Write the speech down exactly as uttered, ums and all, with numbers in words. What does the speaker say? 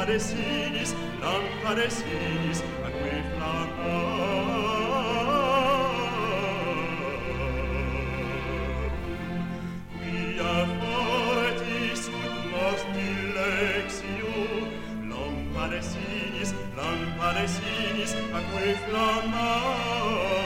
lampade sinis, lampade sinis, aquae flammar. Quia fortis ut mos dilexio, lampade sinis, lampade sinis, aquae flammar.